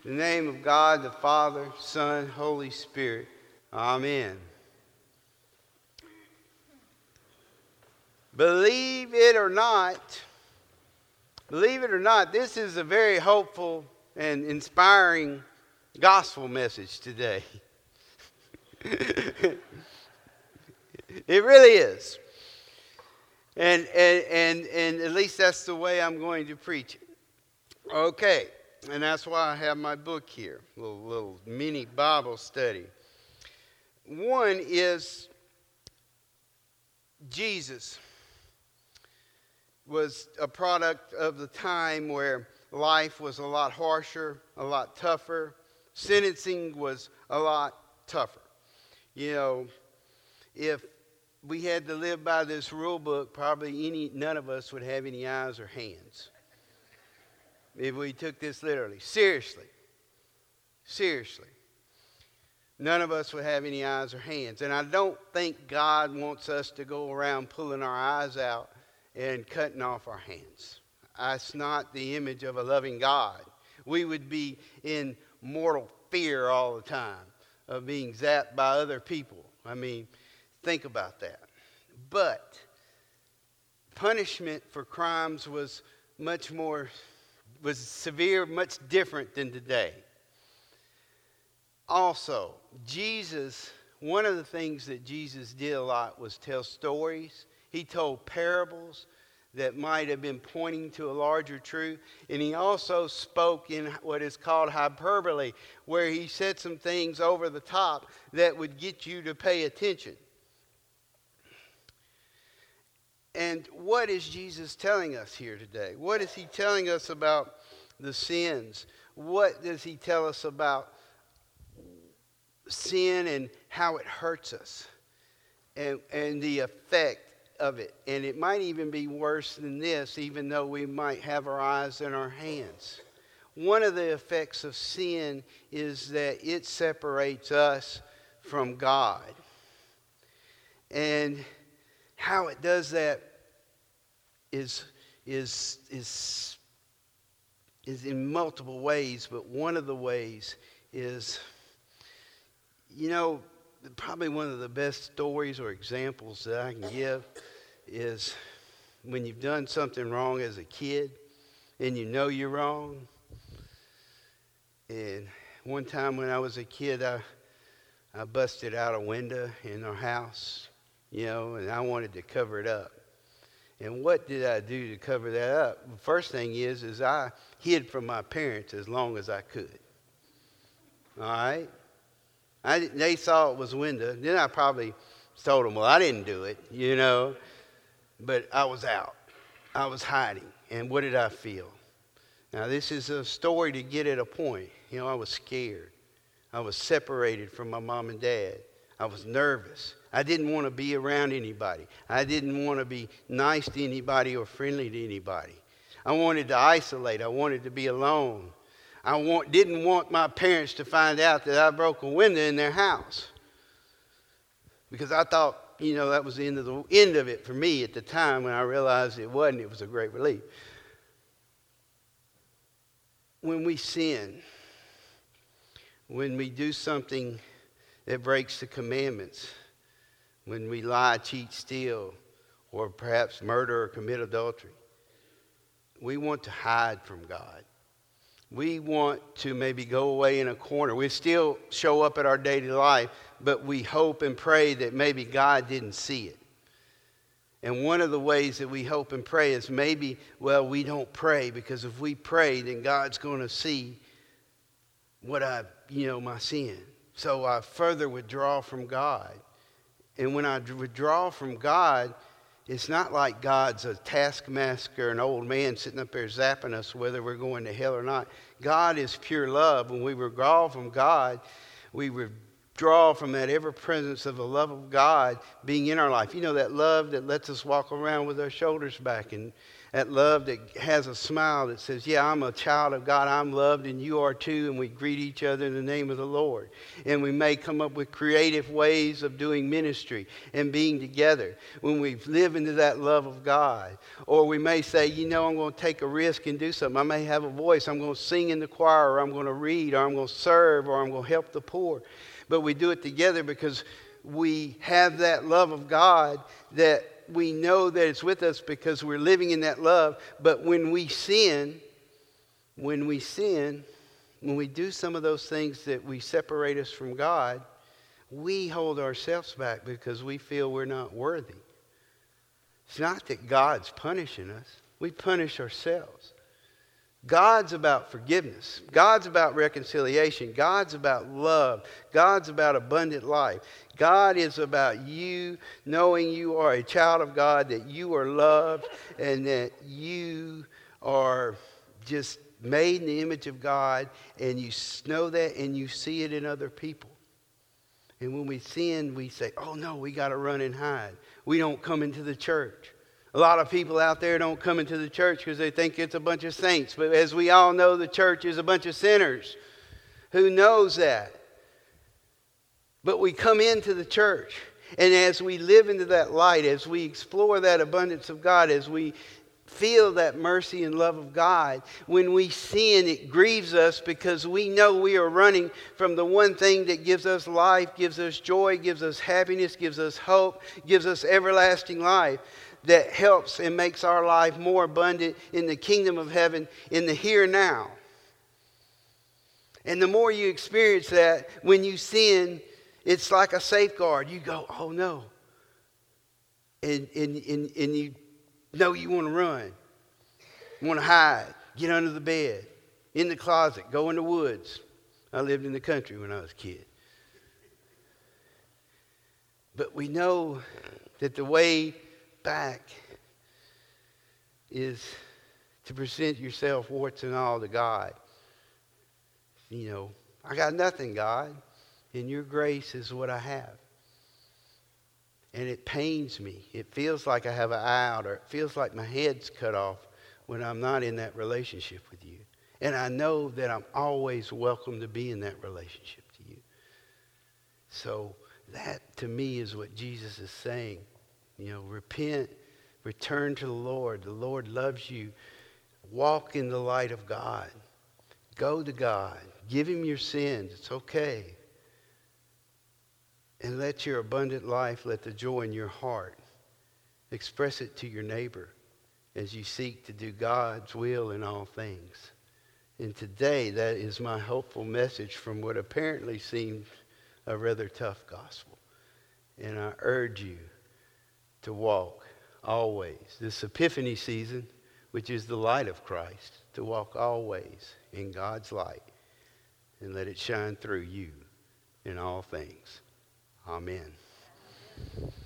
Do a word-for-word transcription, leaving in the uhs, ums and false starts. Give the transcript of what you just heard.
In the name of God, the Father, Son, Holy Spirit. Amen. Believe it or not, believe it or not, this is a very hopeful and inspiring gospel message today. It really is. And, and, and, and at least that's the way I'm going to preach it. Okay. And that's why I have my book here, a little, little mini Bible study. One is Jesus was a product of the time where life was a lot harsher, a lot tougher. Sentencing was a lot tougher. You know, if we had to live by this rule book, probably any none of us would have any eyes or hands. If we took this literally. Seriously. Seriously. None of us would have any eyes or hands. And I don't think God wants us to go around pulling our eyes out and cutting off our hands. That's not the image of a loving God. We would be in mortal fear all the time of being zapped by other people. I mean, think about that. But punishment for crimes was much more was severe, much different than today. Also, Jesus, one of the things that Jesus did a lot was tell stories. He told parables that might have been pointing to a larger truth. And he also spoke in what is called hyperbole, where he said some things over the top that would get you to pay attention. And what is Jesus telling us here today? What is he telling us about the sins? What does he tell us about sin and how it hurts us and, and the effect of it? And it might even be worse than this, even though we might have our eyes and our hands. One of the effects of sin is that it separates us from God. And how it does that is, is, is, is in multiple ways, but one of the ways is, you know, probably one of the best stories or examples that I can give is when you've done something wrong as a kid and you know you're wrong. And one time when I was a kid, I, I busted out a window in our house. You know, and I wanted to cover it up. And what did I do to cover that up? The first thing is, is I hid from my parents as long as I could. All right? I, they saw it was a window. Then I probably told them, well, I didn't do it, you know. But I was out. I was hiding. And what did I feel? Now, this is a story to get at a point. You know, I was scared. I was separated from my mom and dad. I was nervous. I didn't want to be around anybody. I didn't want to be nice to anybody or friendly to anybody. I wanted to isolate. I wanted to be alone. I want, didn't want my parents to find out that I broke a window in their house. Because I thought, you know, that was the end of the end of it for me at the time. When I realized it wasn't, it was a great relief. When we sin, when we do something that breaks the commandments, when we lie, cheat, steal, or perhaps murder or commit adultery, we want to hide from God. We want to maybe go away in a corner. We still show up at our daily life, but we hope and pray that maybe God didn't see it. And one of the ways that we hope and pray is maybe, well, we don't pray, because if we pray, then God's going to see what I, you know, my sin. So I further withdraw from God. And when I withdraw from God, it's not like God's a taskmaster, an old man sitting up there zapping us whether we're going to hell or not. God is pure love. When we withdraw from God, we withdraw from that ever presence of the love of God being in our life. You know, that love that lets us walk around with our shoulders back and That love that has a smile that says, yeah, I'm a child of God, I'm loved, and you are too, and we greet each other in the name of the Lord. And we may come up with creative ways of doing ministry and being together when we live into that love of God. Or we may say, you know, I'm going to take a risk and do something. I may have a voice. I'm going to sing in the choir, or I'm going to read, or I'm going to serve, or I'm going to help the poor. But we do it together because we have that love of God that we know that it's with us because we're living in that love. But when we sin, when we sin, when we do some of those things that we separate us from God, we hold ourselves back because we feel we're not worthy. It's not that God's punishing us. We punish ourselves. God's about forgiveness. God's about reconciliation. God's about love. God's about abundant life. God is about you knowing you are a child of God, that you are loved, and that you are just made in the image of God, and you know that and you see it in other people. And when we sin, we say, oh no, we got to run and hide. We don't come into the church. A lot of people out there don't come into the church because they think it's a bunch of saints. But as we all know, the church is a bunch of sinners. Who knows that? But we come into the church. And as we live into that light, as we explore that abundance of God, as we feel that mercy and love of God, when we sin, it grieves us because we know we are running from the one thing that gives us life, gives us joy, gives us happiness, gives us hope, gives us everlasting life. That helps and makes our life more abundant in the kingdom of heaven, in the here and now. And the more you experience that, when you sin, it's like a safeguard. You go, oh no. And, and, and, and you know you want to run. You want to hide. Get under the bed. In the closet. Go in the woods. I lived in the country when I was a kid. But we know that the way back is to present yourself warts and all to God. You know, I got nothing, God, and your grace is what I have. And it pains me. It feels like I have an eye out, or it feels like my head's cut off when I'm not in that relationship with you. And I know that I'm always welcome to be in that relationship to you. So that to me is what Jesus is saying. You know, repent, return to the Lord. The Lord loves you. Walk in the light of God. Go to God. Give him your sins. It's okay. And let your abundant life, let the joy in your heart, express it to your neighbor as you seek to do God's will in all things. And today, that is my hopeful message from what apparently seemed a rather tough gospel. And I urge you to walk always, this Epiphany season, which is the light of Christ, to walk always in God's light and let it shine through you in all things. Amen.